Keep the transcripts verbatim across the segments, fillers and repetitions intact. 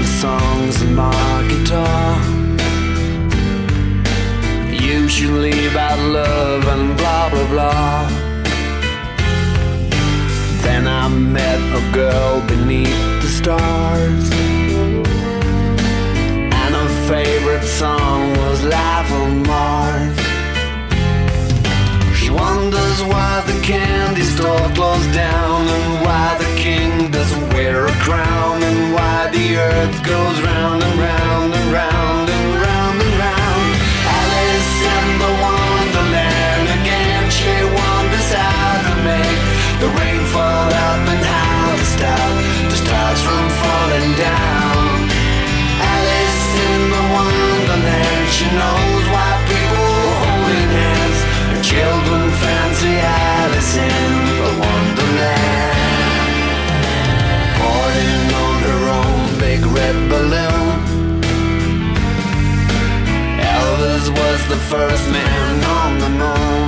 love songs on my guitar, usually about love and blah blah blah. Then I met a girl beneath the stars, and her favorite song was Life on Mars. She wonders why the candy store closed down, and why the king doesn't wear a crown, and why the earth goes round and round and round and round and round. Alice in the Wonderland again, she wonders how to make the rain fall up and how to stop the stars from falling down. Alice in the Wonderland, she knows why people holding hands and children fancy Alice in the Wonderland. Boarding on her own big red balloon, Elvis was the first man on the moon.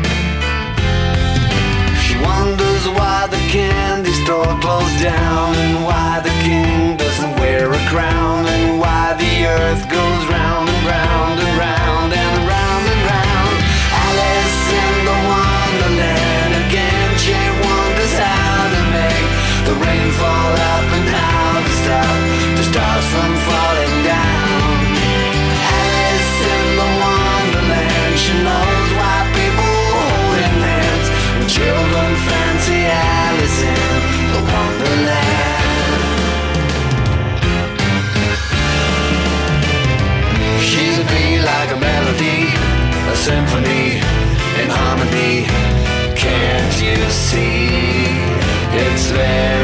She wonders why the candy store closed down, and why the king doesn't wear a crown, and why the earth goes round and round and round and round and round. Alice in the Wonderland again, she wonders how to make the rain fall up and how to stop the stars from falling down. Alice in the Wonderland, she knows why people holding hands and children fancy Alice in the Wonderland. She'll be like a melody, a symphony in harmony. Can't you see it's there?